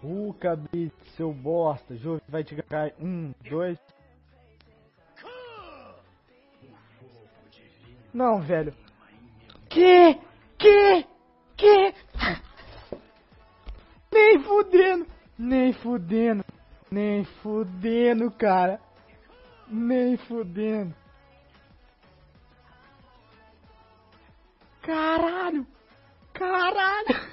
Cabrito, seu bosta. Jove vai te ganhar. 1, 2. Não, velho. Que? Nem fudendo. Nem fudendo, cara. Nem fudendo. Caralho.